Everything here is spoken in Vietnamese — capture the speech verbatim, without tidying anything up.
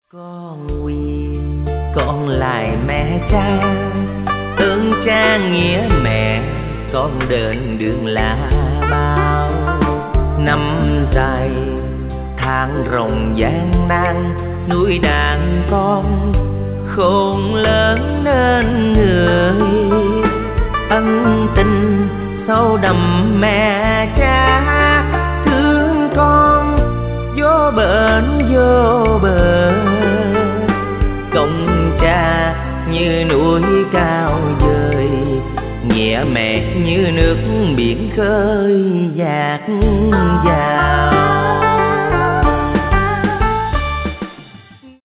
Con quyền con lại mẹ cha, ơn cha nghĩa mẹ, con đền đường là bao. Năm dài tháng rộng gian nan, nuôi đàn con khôn lớn nên người. Ân tình sâu đậm mẹ cha, thương con vô bến vô bờ. Công cha như núi cao dời, nghĩa mẹ như nước biển khơi dạt vào.